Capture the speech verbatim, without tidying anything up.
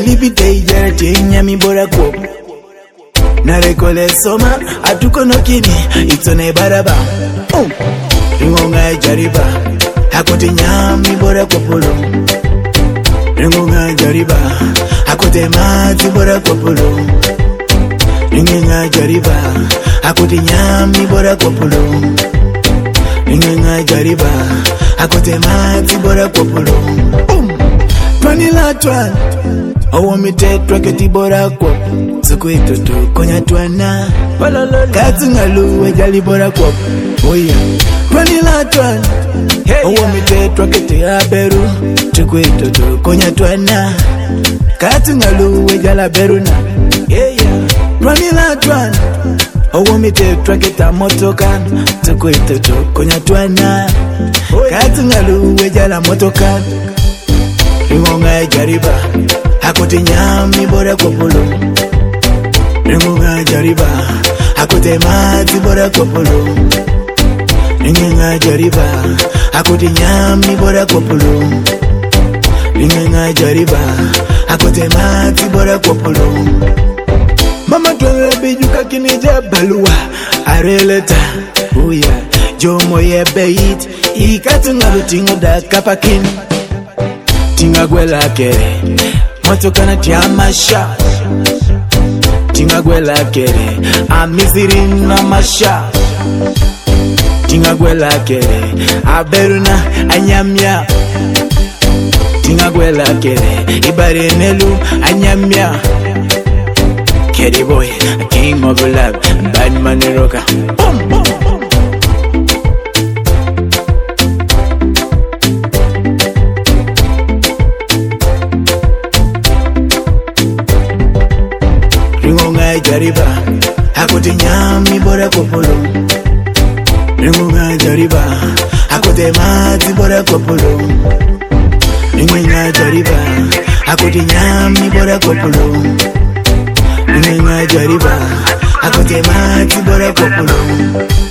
Salibite jarate nyami bora ko. Narekole soma atukono kini itone baraba. Oh, ringonga jariba hakote nyami bora ko polo. Ringonga jariba hakote mati bora ko polo. Ringonga jariba hakote nyami bora ko polo. Ringonga jariba hakote mati bora ko polo. Um, twani la twan. Owo mitetwa keti bora kwa Suku itoto konya tuana Katu ngaluwe jali bora kwa Oya Twani la tuana Owo mitetwa keti aberu Suku itoto konya tuana Katu ngaluwe jala beru na Twani la tuana Owo mitetwa keta motokan Suku itoto konya tuana Katu ngaluwe jala motokan Ringonga jariba Hakote nyami bora kwa polo. Ringonga jariba hakote mati bora kwa polo. Ringonga jariba hakote nyami bora kwa polo. Ringonga jariba hakote mati bora kwa polo. Mama tuwe bijuka kinija balua areleta uya jomo ye beit ikatunga lutingo da kapakin tinga gwela kere Motokana tiamasha Tinga gwela kere Amiziri na masha Tinga gwela kere Aberuna anyamya Tinga gwela kere Ibare nelu anyamya Keri boy, king of love Bad man rocker Boom boom Ringonga jariba hakote nyami bora kwa polo. Ringonga jariba hakote mati bora kwa polo. Ringonga jariba hakote nyami bora kwa polo. Ringonga jariba hakote mati bora kwa polo.